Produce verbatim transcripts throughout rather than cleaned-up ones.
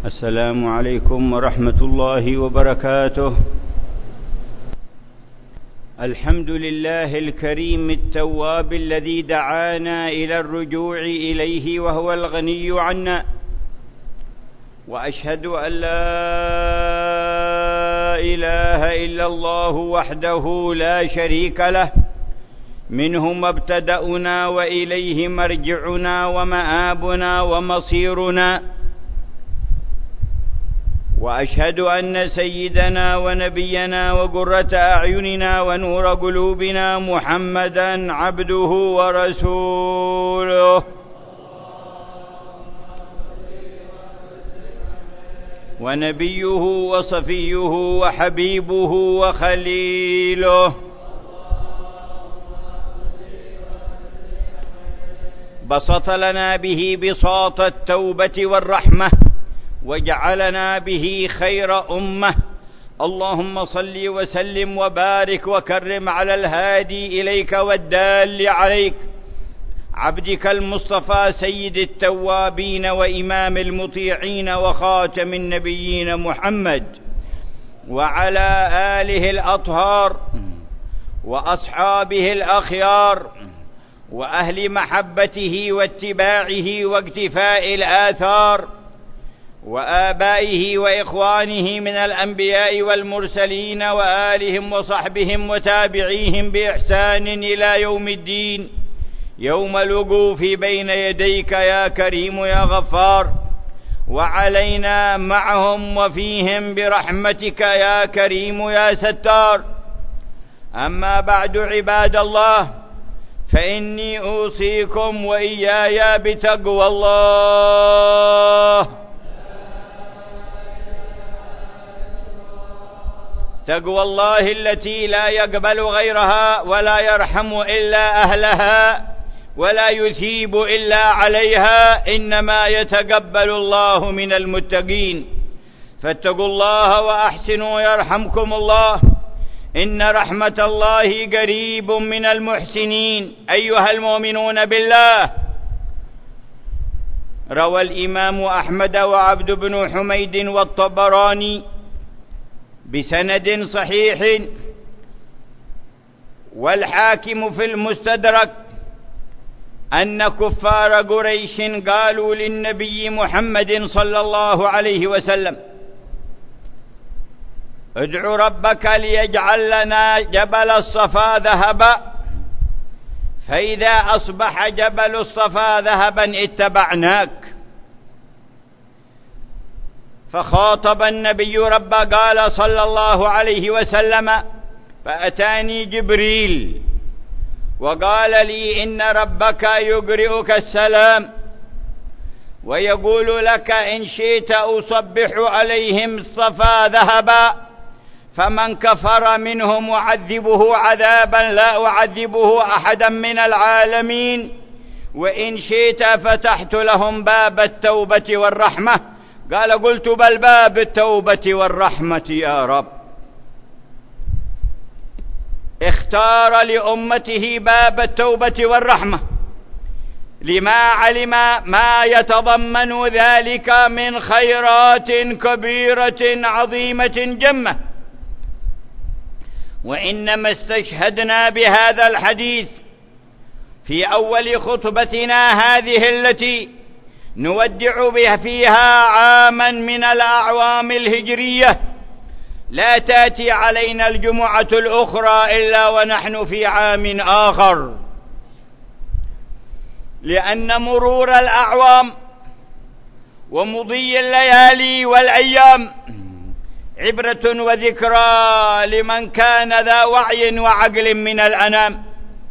السلام عليكم ورحمة الله وبركاته. الحمد لله الكريم التواب الذي دعانا إلى الرجوع إليه وهو الغني عنا، وأشهد أن لا إله إلا الله وحده لا شريك له، منه مبتدأنا وإليه مرجعنا ومآبنا ومصيرنا. وأشهد أن سيدنا ونبينا وقرة أعيننا ونور قلوبنا محمدًا عبده ورسوله، ونبيه وصفيه وحبيبه وخليله، بسط لنا به بساط التوبة والرحمة، وجعلنا به خير أمة. اللهم صل وسلم وبارك وكرم على الهادي إليك والدال عليك، عبدك المصطفى سيد التوابين وإمام المطيعين وخاتم النبيين محمد، وعلى آله الأطهار وأصحابه الأخيار وأهل محبته واتباعه واقتفاء الآثار، وآبائه وإخوانه من الأنبياء والمرسلين وآلهم وصحبهم وتابعيهم بإحسان إلى يوم الدين، يوم الوقوف بين يديك يا كريم يا غفار، وعلينا معهم وفيهم برحمتك يا كريم يا ستار. أما بعد عباد الله، فإني أوصيكم وإياي بتقوى الله. تقوى الله التي لا يقبل غيرها ولا يرحم إلا أهلها ولا يثيب إلا عليها، إنما يتقبل الله من المتقين. فاتقوا الله وأحسنوا يرحمكم الله، إن رحمة الله قريب من المحسنين. أيها المؤمنون بالله، روى الإمام أحمد وعبد بن حميد والطبراني بسند صحيح والحاكم في المستدرك أن كفار قريش قالوا للنبي محمد صلى الله عليه وسلم: ادع ربك ليجعل لنا جبل الصفا ذهبا، فإذا أصبح جبل الصفا ذهبا اتبعناك. فخاطب النبي ربه قال صلى الله عليه وسلم: فأتاني جبريل وقال لي إن ربك يقرئك السلام ويقول لك إن شئت أصبح عليهم الصفا ذهبا، فمن كفر منهم أعذبه عذابا لا أعذبه أحدا من العالمين، وإن شئت فتحت لهم باب التوبة والرحمة. قال: قلت بل باب التوبة والرحمة يا رب. اختار لأمته باب التوبة والرحمة لما علم ما يتضمن ذلك من خيرات كبيرة عظيمة جمة. وإنما استشهدنا بهذا الحديث في أول خطبتنا هذه التي نودع بها فيها عاما من الأعوام الهجرية، لا تأتي علينا الجمعة الأخرى إلا ونحن في عام آخر، لأن مرور الأعوام ومضي الليالي والأيام عبرة وذكرى لمن كان ذا وعي وعقل من الأنام،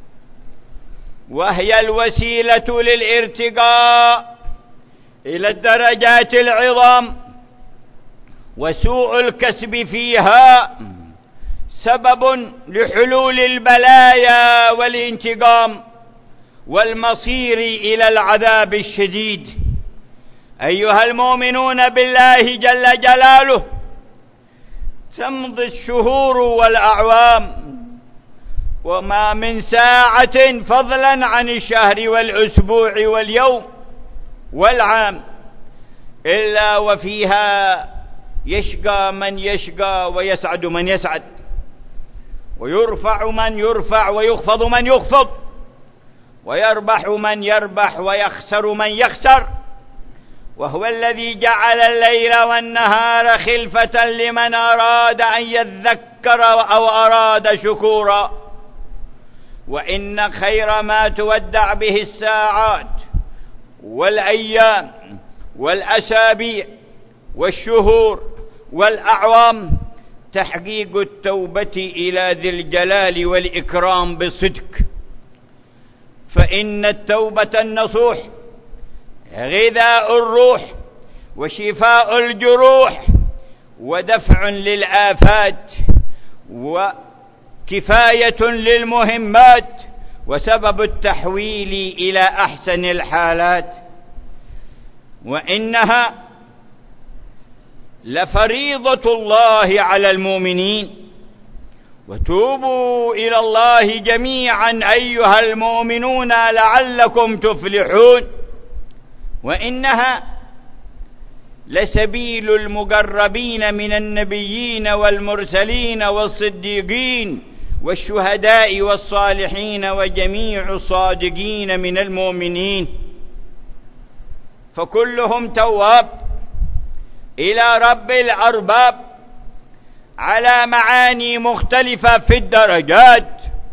وهي الوسيلة للارتقاء إلى الدرجات العظام، وسوء الكسب فيها سبب لحلول البلايا والانتقام والمصير إلى العذاب الشديد. أيها المؤمنون بالله جل جلاله، تمضي الشهور والأعوام وما من ساعة فضلا عن الشهر والأسبوع واليوم والعام إلا وفيها يشقى من يشقى ويسعد من يسعد، ويرفع من يرفع ويخفض من يخفض، ويربح من يربح ويخسر من يخسر. وهو الذي جعل الليل والنهار خلفة لمن أراد أن يذكر أو أراد شكورا. وإن خير ما تودع به الساعات والأيام والأسابيع والشهور والأعوام تحقيق التوبة إلى ذي الجلال والإكرام بصدق. فإن التوبة النصوح غذاء الروح وشفاء الجروح ودفع للآفات وكفاية للمهمات وسبب التحويل إلى أحسن الحالات. وإنها لفريضة الله على المؤمنين. وتوبوا إلى الله جميعا أيها المؤمنون لعلكم تفلحون. وإنها لسبيل المقربين من النبيين والمرسلين والصديقين والشهداء والصالحين وجميع الصادقين من المؤمنين، فكلهم تواب إلى رب الأرباب على معاني مختلفة في الدرجات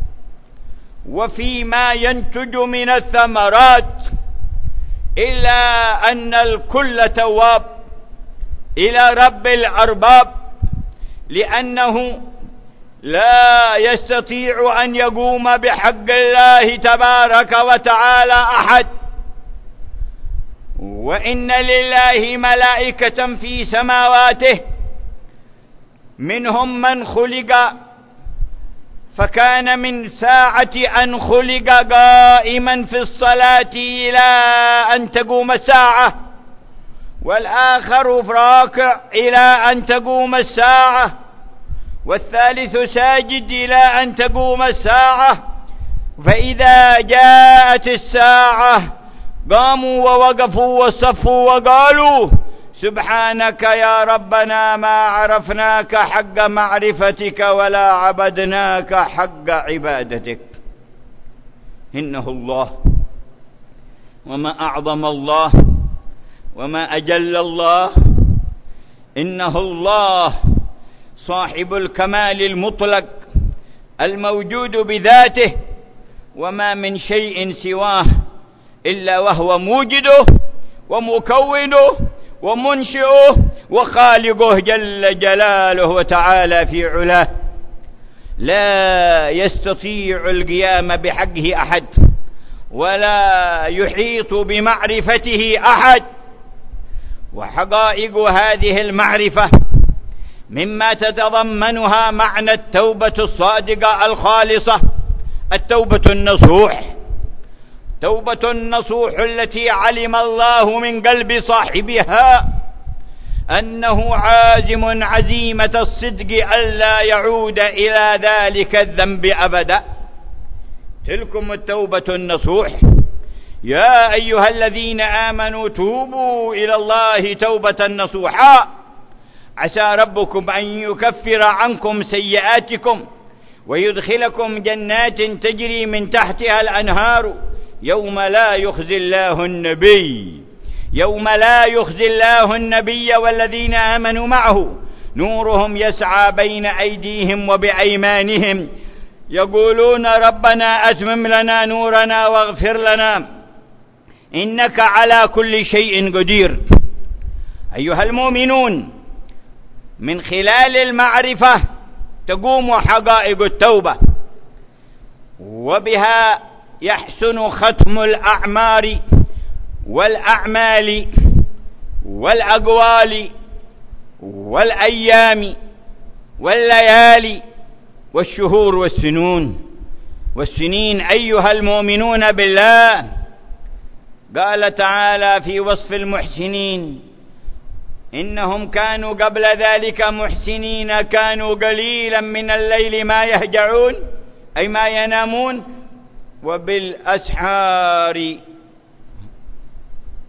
وفيما ينتج من الثمرات، إلا أن الكل تواب إلى رب الأرباب، لأنه لا يستطيع أن يقوم بحق الله تبارك وتعالى أحد. وإن لله ملائكة في سماواته منهم من خلق فكان من ساعة أن خلق قائما في الصلاة إلى أن تقوم الساعة، والآخر راكع إلى أن تقوم الساعة، والثالث ساجد إلى أن تقوم الساعة. فإذا جاءت الساعة قاموا ووقفوا وصفوا وقالوا سبحانك يا ربنا ما عرفناك حق معرفتك ولا عبدناك حق عبادتك. إنه الله، وما أعظم الله وما أجل الله. إنه الله صاحب الكمال المطلق الموجود بذاته، وما من شيء سواه إلا وهو موجده ومكونه ومنشئه وخالقه جل جلاله وتعالى في علاه. لا يستطيع القيام بحقه أحد ولا يحيط بمعرفته أحد. وحقائق هذه المعرفة مما تتضمنها معنى التوبة الصادقة الخالصة، التوبة النصوح. توبة النصوح التي علم الله من قلب صاحبها أنه عازم عزيمة الصدق ألا يعود إلى ذلك الذنب أبدا. تلكم التوبة النصوح. يا أيها الذين آمنوا توبوا إلى الله توبة نصوحا عسى ربكم أن يكفر عنكم سيئاتكم ويدخلكم جنات تجري من تحتها الأنهار يوم لا يخزي الله النبي يوم لا يخزي الله النبي والذين آمنوا معه نورهم يسعى بين أيديهم وبأيمانهم يقولون ربنا أتمم لنا نورنا واغفر لنا إنك على كل شيء قدير. أيها المؤمنون، من خلال المعرفة تقوم حقائق التوبة، وبها يحسن ختم الأعمار والأعمال والأقوال والأيام والليالي والشهور والسنون والسنين. أيها المؤمنون بالله، قال تعالى في وصف المحسنين إنهم كانوا قبل ذلك محسنين كانوا قليلا من الليل ما يهجعون أي ما ينامون وبالأسحار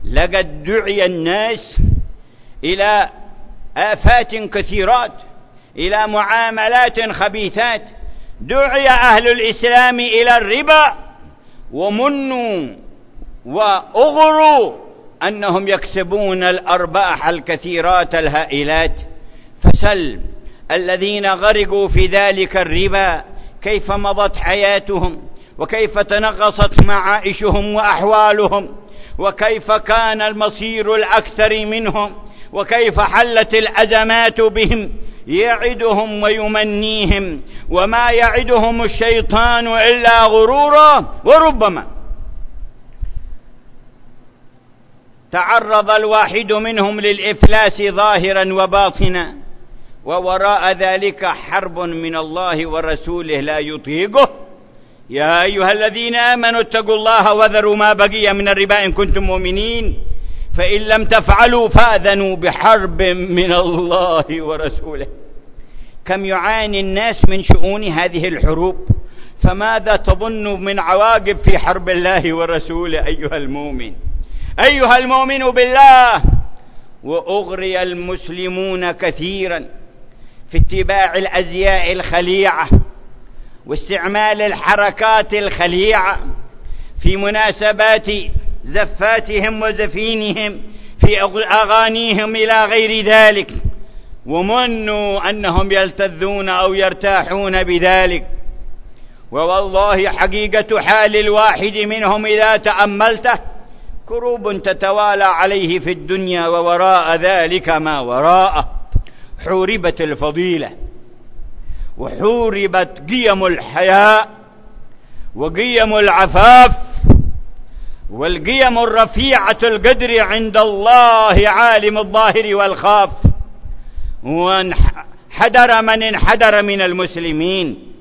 لقد دعي الناس إلى آفات كثيرات، إلى معاملات خبيثات. دعي أهل الإسلام إلى الربا ومنوا وأغروا أنهم يكسبون الأرباح الكثيرات الهائلات. فسل الذين غرقوا في ذلك الربا كيف مضت حياتهم، وكيف تنغصت معائشهم وأحوالهم، وكيف كان المصير الأكثر منهم، وكيف حلت الأزمات بهم. يعدهم ويمنيهم، وما يعدهم الشيطان إلا غرورا. وربما تعرض الواحد منهم للإفلاس ظاهرا وباطنا، ووراء ذلك حرب من الله ورسوله لا يطيقه. يا أيها الذين آمنوا اتقوا الله وذروا ما بقي من الربا إن كنتم مؤمنين، فإن لم تفعلوا فاذنوا بحرب من الله ورسوله. كم يعاني الناس من شؤون هذه الحروب، فماذا تظن من عواقب في حرب الله ورسوله أيها المؤمن؟ أيها المؤمن بالله. وأغري المسلمون كثيرا في اتباع الأزياء الخليعة واستعمال الحركات الخليعة في مناسبات زفاتهم وزفينهم، في أغانيهم إلى غير ذلك، ومنوا أنهم يلتذون أو يرتاحون بذلك. ووالله حقيقة حال الواحد منهم إذا تأملته كروب تتوالى عليه في الدنيا، ووراء ذلك ما وراءه. حوربت الفضيلة، وحوربت قيم الحياء، وقيم العفاف، والقيم الرفيعة القدر عند الله عالم الظاهر والخاف. وانحدر من انحدر من المسلمين.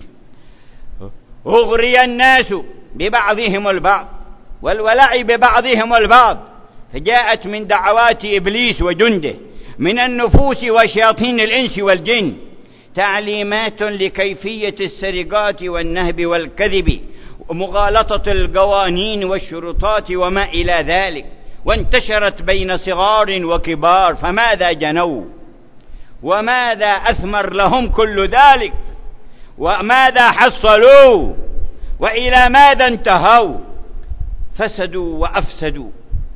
أغري الناس ببعضهم البعض والولاء ببعضهم البعض، فجاءت من دعوات إبليس وجنده من النفوس وشياطين الإنس والجن تعليمات لكيفية السرقات والنهب والكذب ومغالطة القوانين والشروطات وما إلى ذلك، وانتشرت بين صغار وكبار. فماذا جنوا؟ وماذا أثمر لهم كل ذلك؟ وماذا حصلوا؟ وإلى ماذا انتهوا؟ فسدوا وأفسدوا،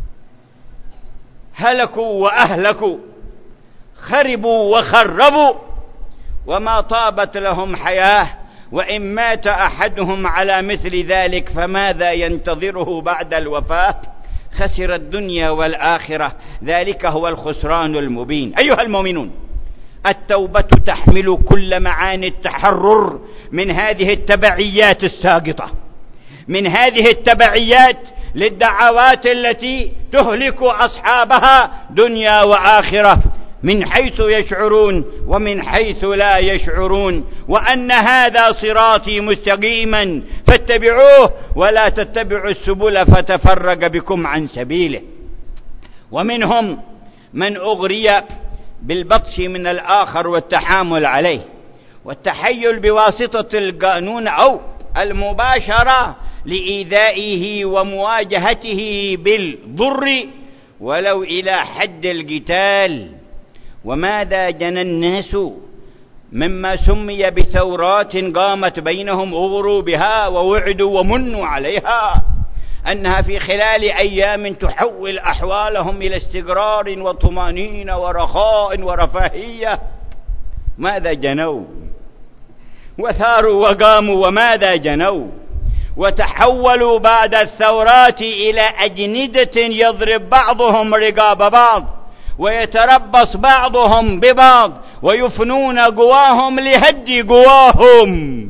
هلكوا وأهلكوا، خربوا وخربوا، وما طابت لهم حياة. وإن مات أحدهم على مثل ذلك فماذا ينتظره بعد الوفاة؟ خسر الدنيا والآخرة. ذلك هو الخسران المبين. أيها المؤمنون، التوبة تحمل كل معاني التحرر من هذه التبعيات الساقطة، من هذه التبعيات للدعوات التي تهلك أصحابها دنيا وآخرة، من حيث يشعرون ومن حيث لا يشعرون. وأن هذا صراطي مستقيما فاتبعوه ولا تتبعوا السبل فتفرق بكم عن سبيله. ومنهم من أغري بالبطش من الآخر والتحامل عليه والتحيل بواسطة القانون أو المباشرة لإيذائه ومواجهته بالضر ولو إلى حد القتال. وماذا جنى الناس مما سمي بثورات قامت بينهم أغروا بها ووعدوا ومنوا عليها أنها في خلال أيام تحول أحوالهم إلى استقرار وطمأنينة ورخاء ورفاهية. ماذا جنوا؟ وثاروا وقاموا وماذا جنوا؟ وتحولوا بعد الثورات إلى أجندة يضرب بعضهم رقاب بعض ويتربص بعضهم ببعض ويفنون قواهم لهد قواهم،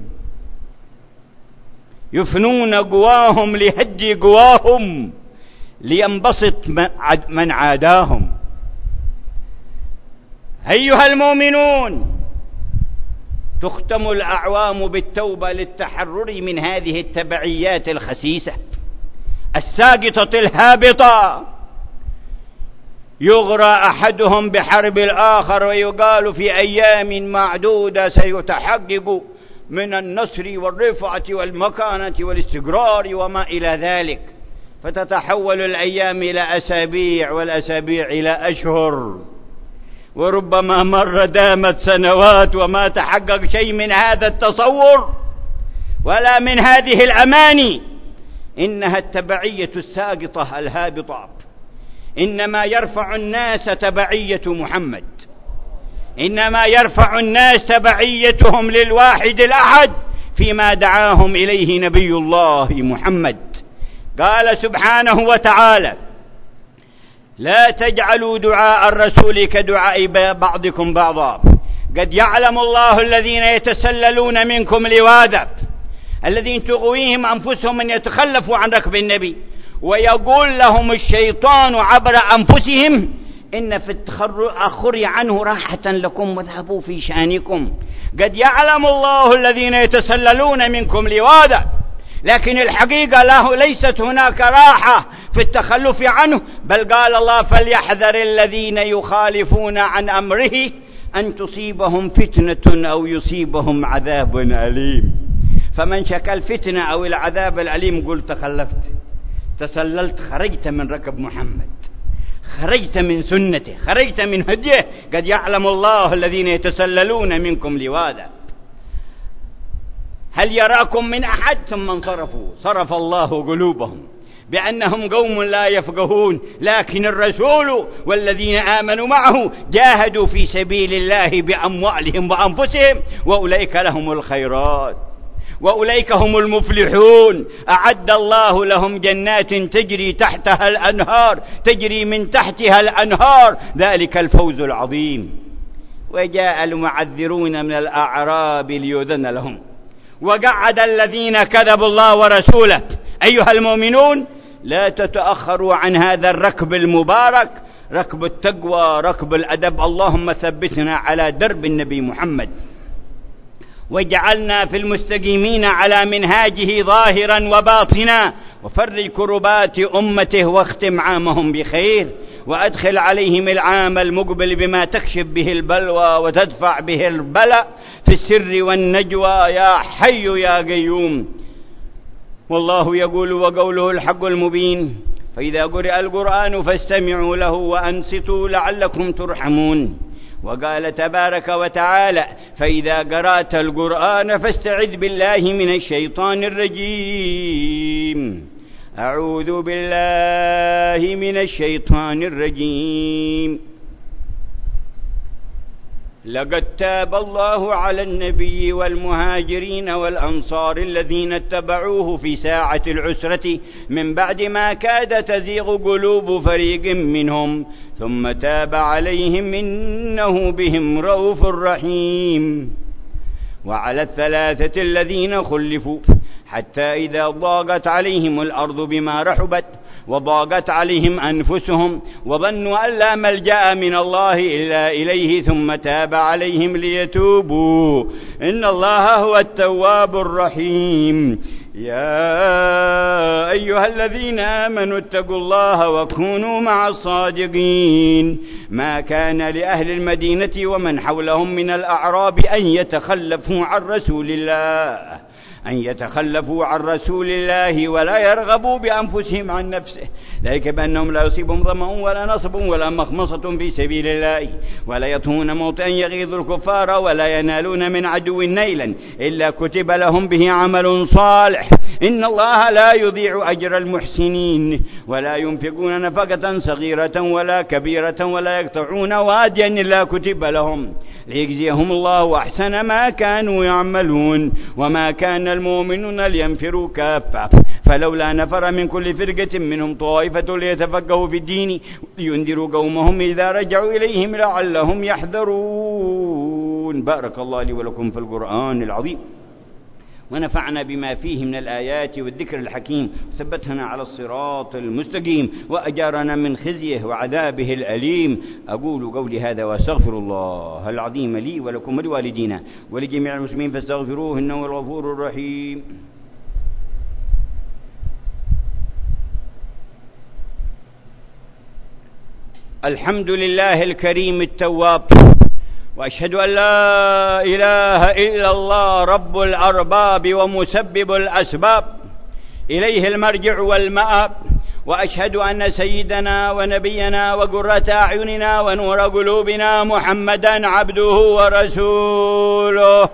يفنون قواهم لهد قواهم لينبسط من عاداهم. أيها المؤمنون، تختم الأعوام بالتوبة للتحرر من هذه التبعيات الخسيسة الساقطة الهابطة. يغرى أحدهم بحرب الآخر ويقال في أيام معدودة سيتحقق من النصر والرفعة والمكانة والاستقرار وما إلى ذلك. فتتحول الأيام إلى أسابيع والأسابيع إلى أشهر، وربما مر دامت سنوات وما تحقق شيء من هذا التصور ولا من هذه الأماني. إنها التبعية الساقطة الهابطة. إنما يرفع الناس تبعية محمد، إنما يرفع الناس تبعيتهم للواحد الأحد فيما دعاهم إليه نبي الله محمد. قال سبحانه وتعالى: لا تجعلوا دعاء الرسول كدعاء بعضكم بعضا قد يعلم الله الذين يتسللون منكم لواذا، الذين تغويهم أنفسهم أن يتخلفوا عن ركب النبي، ويقول لهم الشيطان عبر أنفسهم إن في التأخر عنه راحة لكم واذهبوا في شأنكم. قد يعلم الله الذين يتسللون منكم لواذا، لكن الحقيقة له ليست هناك راحة في التخلف عنه، بل قال الله: فليحذر الذين يخالفون عن أمره أن تصيبهم فتنة أو يصيبهم عذاب أليم. فمن شكى الفتنة أو العذاب الأليم قل تخلفت، تسللت، خرجت من ركب محمد، خرجت من سنته، خرجت من هديه. قد يعلم الله الذين يتسللون منكم لواذا هل يراكم من أحد ثم انصرفوا، صرف الله قلوبهم بأنهم قوم لا يفقهون، لكن الرسول والذين آمنوا معه جاهدوا في سبيل الله بأموالهم وأنفسهم، وأولئك لهم الخيرات وأولئك هم المفلحون. أعد الله لهم جنات تجري تحتها الأنهار، تجري من تحتها الأنهار، ذلك الفوز العظيم. وجاء المعذرون من الأعراب ليؤذن لهم، وقعد الذين كذبوا الله ورسوله. أيها المؤمنون، لا تتأخروا عن هذا الركب المبارك، ركب التقوى، ركب الأدب. اللهم ثبتنا على درب النبي محمد، واجعلنا في المستقيمين على منهاجه ظاهرا وباطنا، وفرج كربات أمته واختم عامهم بخير، وأدخل عليهم العام المقبل بما تكشف به البلوى وتدفع به البلاء في السر والنجوى يا حي يا قيوم. والله يقول وقوله الحق المبين: فإذا قرئ القرآن فاستمعوا له وأنصتوا لعلكم ترحمون. وقال تبارك وتعالى: فإذا قرأت القرآن فاستعذ بالله من الشيطان الرجيم. أعوذ بالله من الشيطان الرجيم. لقد تاب الله على النبي والمهاجرين والأنصار الذين اتبعوه في ساعة العسرة من بعد ما كاد تزيغ قلوب فريق منهم، ثم تاب عليهم إنه بهم رؤوف رحيم. وعلى الثلاثة الذين خلفوا حتى إذا ضاقت عليهم الأرض بما رحبت وضاقت عليهم أنفسهم وظنوا أن لا ملجأ من الله إلا إليه ثم تاب عليهم ليتوبوا إن الله هو التواب الرحيم. يا أيها الذين آمنوا اتقوا الله وكونوا مع الصادقين. ما كان لأهل المدينة ومن حولهم من الأعراب أن يتخلفوا عن رسول الله أن يتخلفوا عن رسول الله ولا يرغبوا بأنفسهم عن نفسه، ذلك بأنهم لا يصيبهم ظمأ ولا نصب ولا مخمصة في سبيل الله ولا يطهون موتا يغيظ الكفار ولا ينالون من عدو نيلا إلا كتب لهم به عمل صالح. إن الله لا يضيع أجر المحسنين. ولا ينفقون نفقة صغيرة ولا كبيرة ولا يقطعون واديا إلا كتب لهم ليجزيهم الله أحسن ما كانوا يعملون. وما كان المؤمنون لينفروا كافة فلولا نفر من كل فرقة منهم طائفة ليتفقهوا في الدين لينذروا قومهم إذا رجعوا إليهم لعلهم يحذرون. بارك الله لي ولكم في القرآن العظيم، ونفعنا بما فيه من الآيات والذكر الحكيم، وثبتنا على الصراط المستقيم، وأجارنا من خزيه وعذابه الأليم. أقول قولي هذا وأستغفر الله العظيم لي ولكم ولوالدينا ولجميع المسلمين فاستغفروه إنه الغفور الرحيم. الحمد لله الكريم التواب، وأشهد أن لا إله إلا الله رب الأرباب ومسبب الأسباب، إليه المرجع والمآب، وأشهد أن سيدنا ونبينا وقرة أعيننا ونور قلوبنا محمدا عبده ورسوله.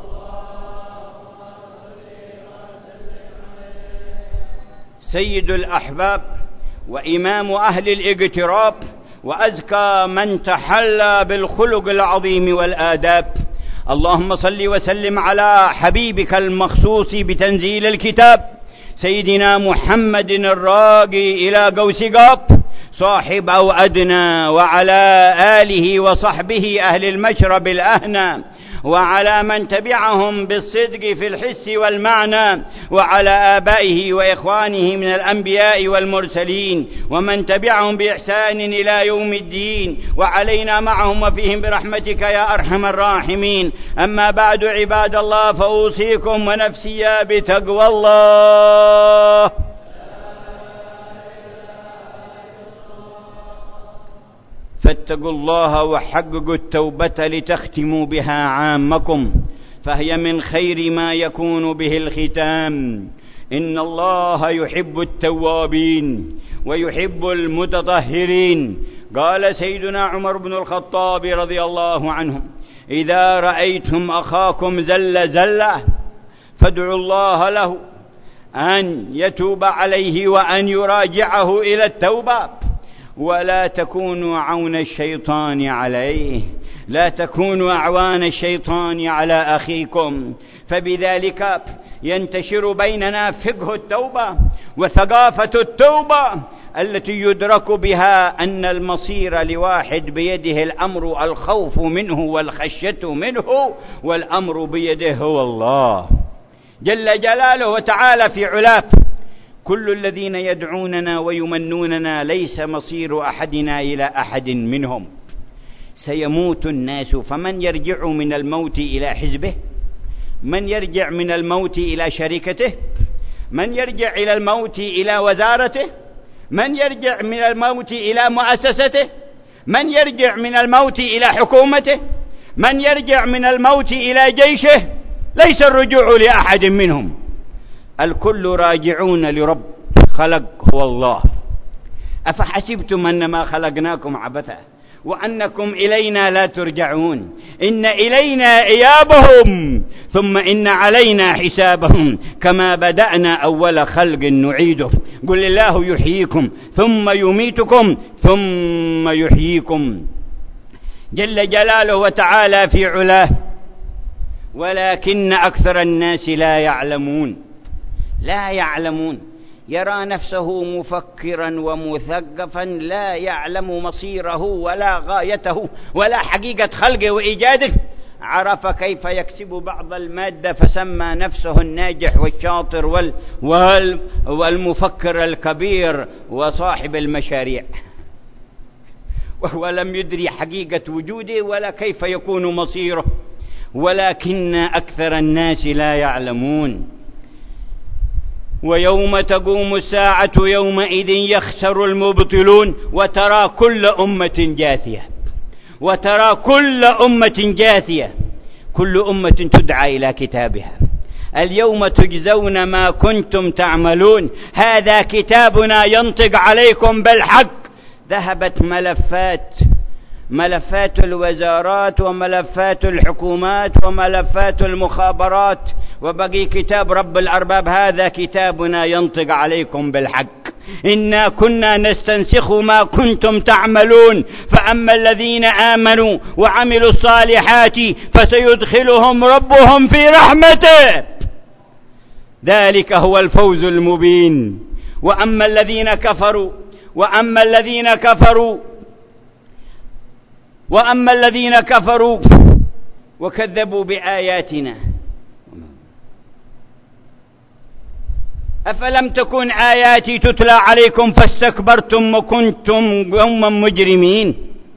سيد الأحباب وإمام أهل الاقتراب وأزكى من تحلى بالخلق العظيم والآداب، اللهم صل وسلم على حبيبك المخصوص بتنزيل الكتاب سيدنا محمد الراقي إلى قوس قاب صاحب أو أدنى، وعلى آله وصحبه أهل المشرب الأهنى، وعلى من تبعهم بالصدق في الحس والمعنى، وعلى آبائه وإخوانه من الأنبياء والمرسلين، ومن تبعهم بإحسان إلى يوم الدين، وعلينا معهم وفيهم برحمتك يا أرحم الراحمين. أما بعد عباد الله، فأوصيكم ونفسي بتقوى الله. فاتقوا الله وحققوا التوبة لتختموا بها عامكم، فهي من خير ما يكون به الختام. إن الله يحب التوابين ويحب المتطهرين. قال سيدنا عمر بن الخطاب رضي الله عنه: إذا رأيتم أخاكم زل زلة فادعوا الله له أن يتوب عليه وأن يراجعه إلى التوبة، ولا تكونوا عون الشيطان عليه، لا تكونوا أعوان الشيطان على أخيكم. فبذلك ينتشر بيننا فقه التوبة وثقافة التوبة التي يدرك بها أن المصير لواحد بيده الأمر، الخوف منه والخشية منه، والأمر بيده هو الله جل جلاله وتعالى في علاه. كل الذين يدعوننا ويمنوننا ليس مصير أحدنا إلى أحد منهم. سيموت الناس، فمن يرجع من الموت إلى حزبه؟ من يرجع من الموت إلى شركته؟ من يرجع إلى الموت إلى وزارته؟ من يرجع من الموت إلى مؤسسته؟ من يرجع من الموت إلى حكومته؟ من يرجع من الموت إلى جيشه؟ ليس الرجوع لأحد منهم، الكل راجعون لرب خلق هو الله. أفحسبتم أنما خلقناكم عبثا وأنكم إلينا لا ترجعون؟ إن إلينا إيابهم ثم إن علينا حسابهم، كما بدأنا أول خلق نعيده. قل الله يحييكم ثم يميتكم ثم يحييكم جل جلاله وتعالى في علاه. ولكن أكثر الناس لا يعلمون لا يعلمون يرى نفسه مفكرا ومثقفا، لا يعلم مصيره ولا غايته ولا حقيقة خلقه وإيجاده. عرف كيف يكسب بعض المادة فسمى نفسه الناجح والشاطر وال وال والمفكر الكبير وصاحب المشاريع، وهو لم يدري حقيقة وجوده ولا كيف يكون مصيره. ولكن أكثر الناس لا يعلمون. ويوم تقوم الساعة يومئذ يخسر المبطلون. وترى كل أمة جاثية وترى كل أمة جاثية كل أمة تدعى إلى كتابها: اليوم تجزون ما كنتم تعملون، هذا كتابنا ينطق عليكم بالحق. ذهبت ملفات ملفات الوزارات وملفات الحكومات وملفات المخابرات، وبقي كتاب رب الأرباب: هذا كتابنا ينطق عليكم بالحق، إنا كنا نستنسخ ما كنتم تعملون. فأما الذين آمنوا وعملوا الصالحات فسيدخلهم ربهم في رحمته، ذلك هو الفوز المبين. وأما الذين كفروا وأما الذين كفروا وأما الذين كفروا وكذبوا بآياتنا أفلم تكن آياتي تتلى عليكم فاستكبرتم وكنتم قوما مجرمين.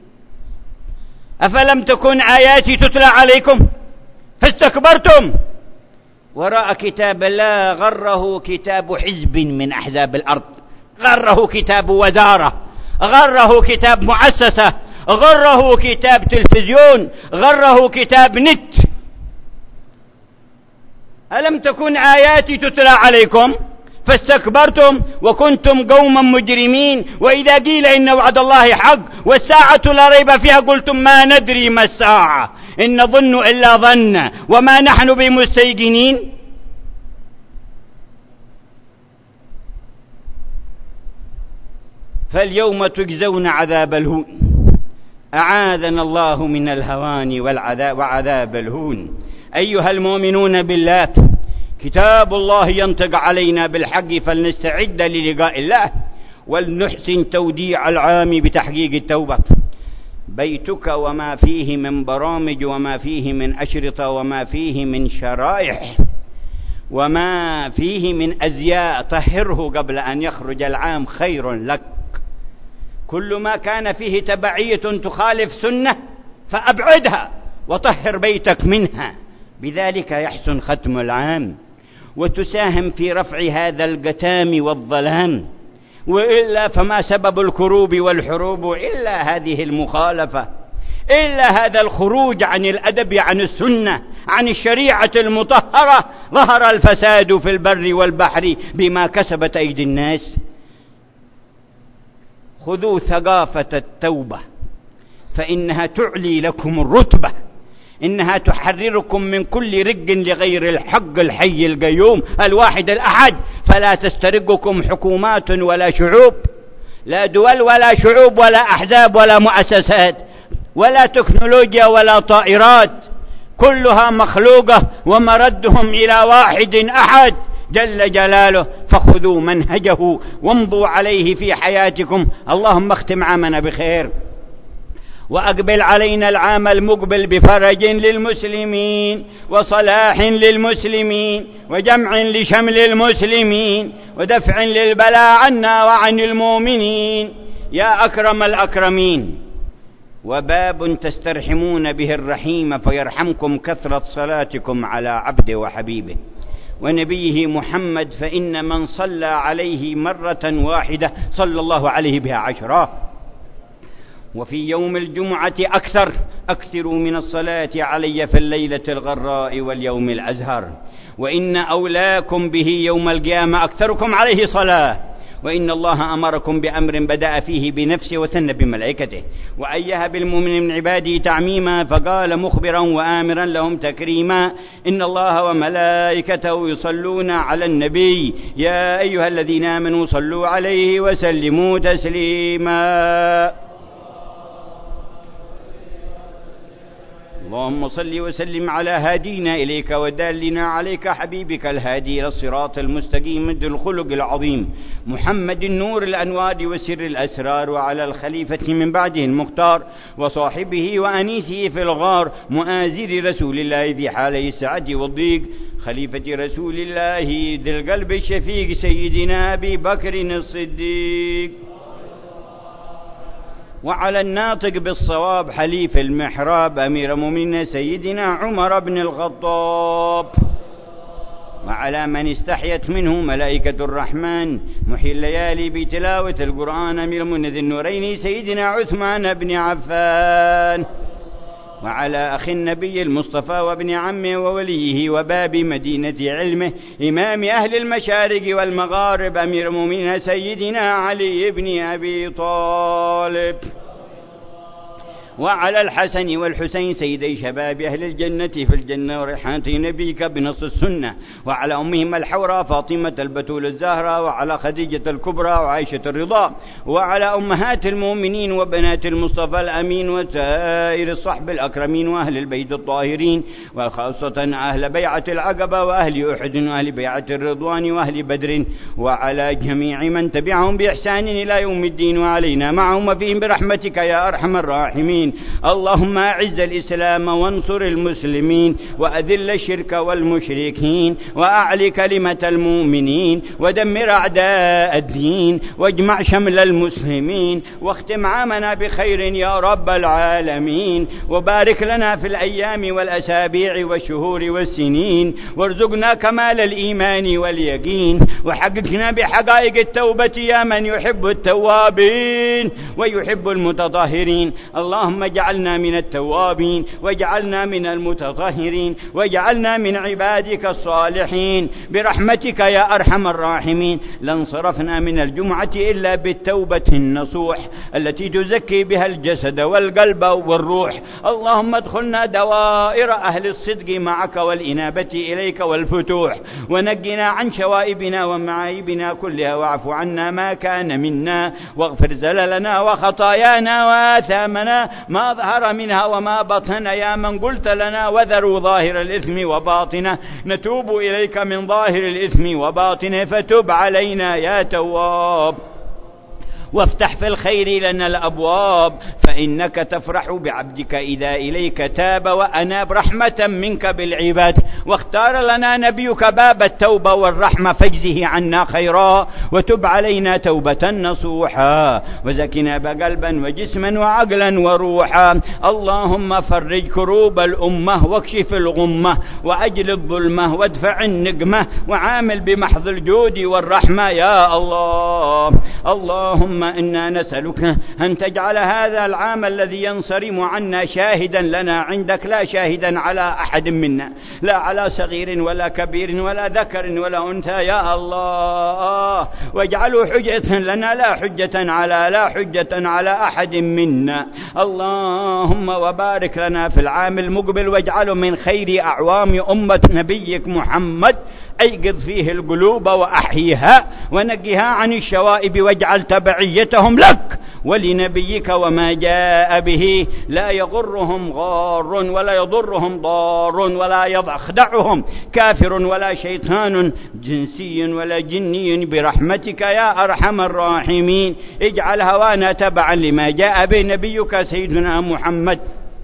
أفلم تكن آياتي تتلى عليكم فاستكبرتم وراء كتاب الله، غره كتاب حزب من أحزاب الأرض، غره كتاب وزارة، غره كتاب مؤسسة، غره كتاب تلفزيون، غره كتاب نت. ألم تكن آياتي تتلى عليكم فاستكبرتم وكنتم قوما مجرمين، وإذا قيل إن وعد الله حق والساعة لا ريب فيها قلتم ما ندري ما الساعة إن نظن إلا ظن وما نحن بمستيقنين. فاليوم تجزون عذاب الهون، أعاذنا الله من الهوان والعذاب وعذاب الهون. أيها المؤمنون بالله، كتاب الله ينطق علينا بالحق، فلنستعد للقاء الله ولنحسن توديع العام بتحقيق التوبة. بيتك وما فيه من برامج وما فيه من أشرطة وما فيه من شرائح وما فيه من أزياء طهره قبل أن يخرج العام خير لك. كل ما كان فيه تبعية تخالف سنة فأبعدها وطهر بيتك منها، بذلك يحسن ختم العام وتساهم في رفع هذا القتام والظلام. وإلا فما سبب الكروب والحروب إلا هذه المخالفة، إلا هذا الخروج عن الأدب، عن السنة، عن الشريعة المطهرة. ظهر الفساد في البر والبحر بما كسبت أيدي الناس. خذوا ثقافة التوبة فإنها تعلي لكم الرتبة، إنها تحرركم من كل رق لغير الحق الحي القيوم الواحد الأحد. فلا تسترقكم حكومات ولا شعوب، لا دول ولا شعوب ولا أحزاب ولا مؤسسات ولا تكنولوجيا ولا طائرات، كلها مخلوقة ومردهم إلى واحد أحد جل جلاله. فخذوا منهجه وامضوا عليه في حياتكم. اللهم اختم عامنا بخير وأقبل علينا العام المقبل بفرج للمسلمين وصلاح للمسلمين وجمع لشمل المسلمين ودفع للبلاء عنا وعن المؤمنين يا أكرم الأكرمين. وباب تسترحمون به الرحيم فيرحمكم كثرة صلاتكم على عبده وحبيبه ونبيه محمد، فإن من صلى عليه مرة واحدة صلى الله عليه بها عشرة. وفي يوم الجمعة أكثر أكثروا من الصلاة علي في الليلة الغراء واليوم الأزهر. وإن أولاكم به يوم القيامة أكثركم عليه صلاة. وإن الله أمركم بأمر بدأ فيه بنفسه وثنى بملائكته وأيها بالمؤمن من عباده تعميما، فقال مخبرا وآمرا لهم تكريما: إن الله وملائكته يصلون على النبي يا أيها الذين آمنوا صلوا عليه وسلموا تسليما. اللهم صل وسلم على هادينا إليك ودالنا عليك حبيبك الهادي إلى الصراط المستقيم ذي الخلق العظيم محمد النور الأنوار وسر الأسرار، وعلى الخليفة من بعده المختار وصاحبه وأنيسه في الغار مؤازر رسول الله في حالي السعة والضيق، خليفة رسول الله ذي القلب الشفيق سيدنا أبي بكر الصديق، وعلى الناطق بالصواب حليف المحراب أمير المؤمنين سيدنا عمر بن الخطاب، وعلى من استحيت منه ملائكة الرحمن محيي الليالي بتلاوة القرآن أمير المؤمنين ذي النورين سيدنا عثمان بن عفان، وعلى أخي النبي المصطفى وابن عمه ووليه وباب مدينة علمه إمام أهل المشارق والمغارب أمير المؤمنين سيدنا علي بن أبي طالب، وعلى الحسن والحسين سيدي شباب أهل الجنة في الجنة وريحانة نبيك بنص السنة، وعلى أمهم الحوراء فاطمة البتول الزهراء، وعلى خديجة الكبرى وعائشة الرضا، وعلى أمهات المؤمنين وبنات المصطفى الأمين وسائر الصحب الأكرمين وأهل البيت الطاهرين، وخاصة أهل بيعة العقبة وأهل أحد وأهل بيعة الرضوان وأهل بدر، وعلى جميع من تبعهم بإحسان إلى يوم الدين، وعلينا معهم وفيهم برحمتك يا أرحم الراحمين. اللهم أعز الإسلام وانصر المسلمين وأذل الشرك والمشركين وأعلي كلمة المؤمنين ودمر أعداء الدين واجمع شمل المسلمين، واختم عامنا بخير يا رب العالمين، وبارك لنا في الأيام والأسابيع والشهور والسنين، وارزقنا كمال الإيمان واليقين، وحققنا بحقائق التوبة يا من يحب التوابين ويحب المتطهرين. اللهم اللهم اجعلنا من التوابين، واجعلنا من المتطهرين، واجعلنا من عبادك الصالحين برحمتك يا أرحم الراحمين. لن صرفنا من الجمعة إلا بالتوبة النصوح التي تزكي بها الجسد والقلب والروح. اللهم ادخلنا دوائر أهل الصدق معك والإنابة إليك والفتوح، ونجنا عن شوائبنا ومعايبنا كلها، واعف عنا ما كان منا، واغفر زللنا وخطايانا وآثامنا ما ظهر منها وما بطن، يا من قلت لنا وذروا ظاهر الإثم وباطنه، نتوب إليك من ظاهر الإثم وباطنه، فتب علينا يا تواب، وافتح في الخير لنا الأبواب، فإنك تفرح بعبدك إذا إليك تاب وأناب رحمة منك بالعباد. واختار لنا نبيك باب التوبة والرحمة، فاجزه عنا خيرا، وتب علينا توبة نصوحا، وزكنا بقلبا وجسما وعقلا وروحا. اللهم فرج كروب الأمة، واكشف الغمة، وأجل الظلمة، وادفع النقمة، وعامل بمحض الجود والرحمة يا الله. اللهم إنا نسألك أن تجعل هذا العام الذي ينصرم عنا شاهدا لنا عندك، لا شاهدا على أحد منا، لا على صغير ولا كبير ولا ذكر ولا أنثى يا الله، واجعله حجة لنا لا حجة على لا حجة على أحد منا. اللهم وبارك لنا في العام المقبل، واجعله من خير أعوام أمة نبيك محمد، أيقظ فيه القلوب وأحيها، ونقها عن الشوائب، واجعل تبعيتهم لك ولنبيك وما جاء به، لا يغرهم غار ولا يضرهم ضار ولا يخدعهم كافر ولا شيطان جنسي ولا جني برحمتك يا أرحم الراحمين. اجعل هوانا تبعا لما جاء به نبيك سيدنا محمد،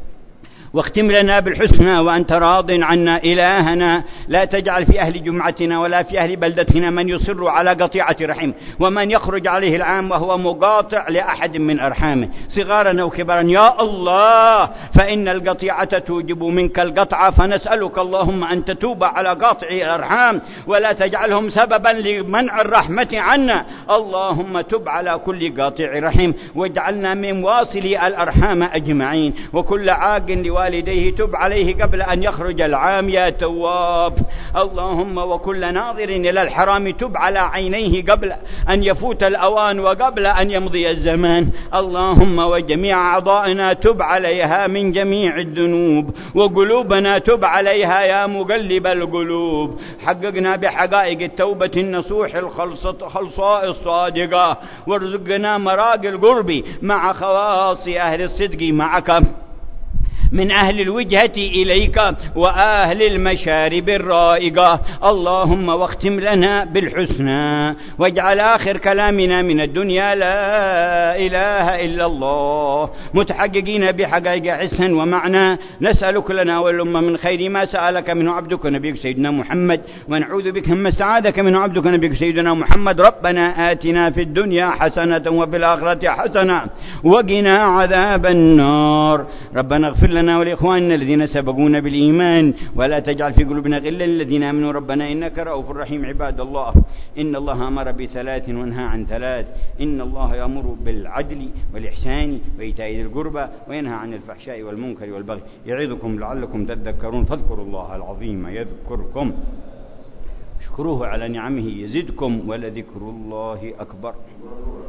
واختم لنا بالحسنى وأنت راض عنا إلهنا. لا تجعل في أهل جمعتنا ولا في أهل بلدتنا من يصر على قطيعة رحم، ومن يخرج عليه العام وهو مقاطع لأحد من أرحامه صغارا وكبارا يا الله، فإن القطيعة توجب منك القطع، فنسألك اللهم أن تتوب على قاطعي الأرحام، ولا تجعلهم سببا لمنع الرحمة عنا. اللهم تب على كل قاطع رحم، واجعلنا من واصلي الأرحام أجمعين، وكل عاق والديه تب عليه قبل أن يخرج العام يا تواب. اللهم وكل ناظر إلى الحرام تب على عينيه قبل أن يفوت الأوان وقبل أن يمضي الزمان. اللهم وجميع أعضائنا تب عليها من جميع الذنوب، وقلوبنا تب عليها يا مقلب القلوب. حققنا بحقائق التوبة النصوح الخلصاء الصادقة، وارزقنا مراق القرب مع خواص أهل الصدق معك، من أهل الوجهة إليك وأهل المشارب الرائقة. اللهم واختم لنا بالحسنى، واجعل آخر كلامنا من الدنيا لا إله إلا الله، متحققين بحقائق حسن ومعنى. نسألك لنا والأمة من خير ما سألك منه عبدك نبيك سيدنا محمد، ونعوذ بك مما استعاذك منه عبدك نبيك سيدنا محمد. ربنا آتنا في الدنيا حسنة وفي الآخرة حسنة وقنا عذاب النار. ربنا اغفر لنا ولإخواننا الذين سبقونا بالإيمان، ولا تجعل في قلوبنا غلا للذين آمنوا ربنا إنك رؤوف رحيم. عباد الله، إن الله أمر بثلاث وانهى عن ثلاث. إن الله يأمر بالعدل والإحسان وإيتاء ذي القربى، وينهى عن الفحشاء والمنكر والبغي، يعظكم لعلكم تذكرون. فاذكروا الله العظيم يذكركم، اشكروه على نعمه يزدكم، ولذكر الله أكبر.